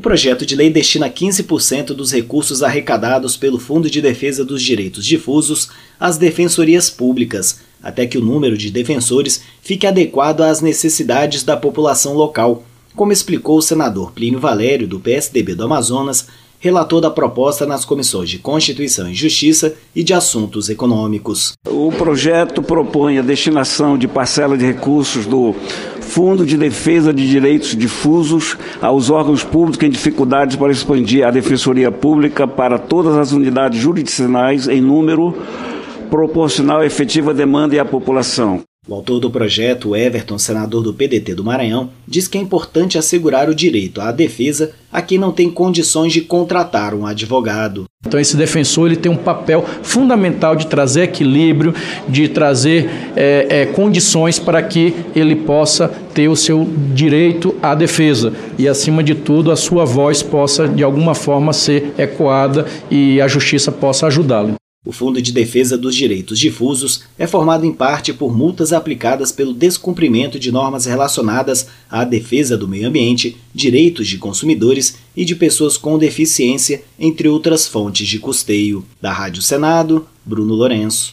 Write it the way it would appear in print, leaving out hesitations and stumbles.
projeto de lei destina 15% dos recursos arrecadados pelo Fundo de Defesa dos Direitos Difusos às defensorias públicas, até que o número de defensores fique adequado às necessidades da população local, como explicou o senador Plínio Valério, do PSDB do Amazonas, relator da proposta nas comissões de Constituição e Justiça e de Assuntos Econômicos. O projeto propõe a destinação de parcela de recursos do Fundo de Defesa de Direitos Difusos aos órgãos públicos em dificuldades para expandir a Defensoria Pública para todas as unidades jurisdicionais em número proporcional à efetiva demanda e à população. O autor do projeto, Everton, senador do PDT do Maranhão, diz que é importante assegurar o direito à defesa a quem não tem condições de contratar um advogado. Então esse defensor ele tem um papel fundamental de trazer equilíbrio, de trazer condições para que ele possa ter o seu direito à defesa e, acima de tudo, a sua voz possa, de alguma forma, ser ecoada e a justiça possa ajudá-lo. O Fundo de Defesa dos Direitos Difusos é formado em parte por multas aplicadas pelo descumprimento de normas relacionadas à defesa do meio ambiente, direitos de consumidores e de pessoas com deficiência, entre outras fontes de custeio. Da Rádio Senado, Bruno Lourenço.